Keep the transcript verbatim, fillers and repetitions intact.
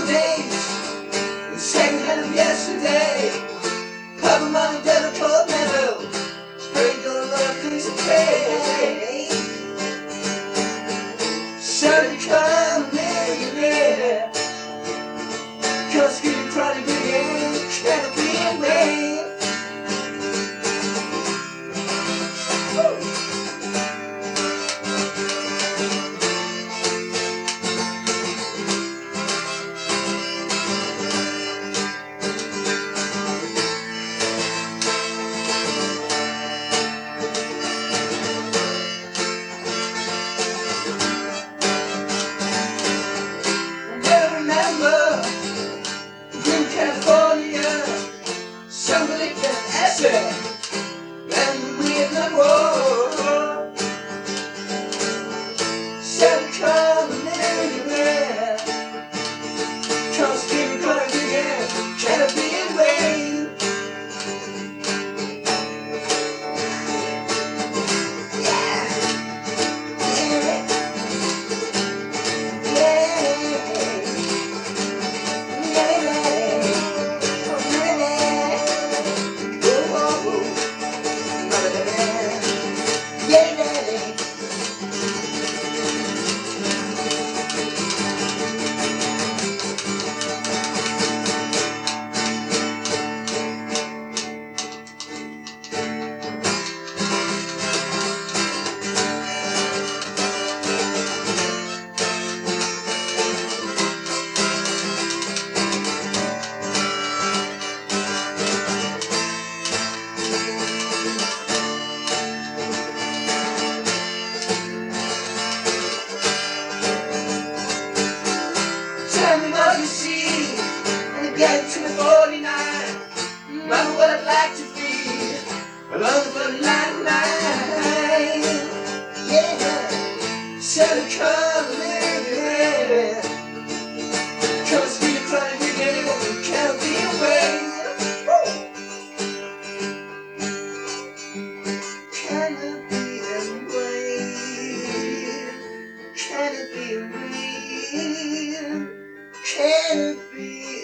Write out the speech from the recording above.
days, the second hand of yesterday. Papa, mom, dad, a cold metal. Pray your love things to pay. Shall come a millionaire? Cause you probably begin, can't be in vain. Somebody can answer when we in the war. Shall come a millionaire? Cause people gonna begin, can't be in vain. Yeah, yeah, yeah, yeah, yeah. Tell me what you see when you get to the forty-nine. Remember what I'd like to be along for ninety-nine. Yeah, shall it come a millionaire? Cause we try to get it, we can't be away. Can it be away? Can it be real? Can it be?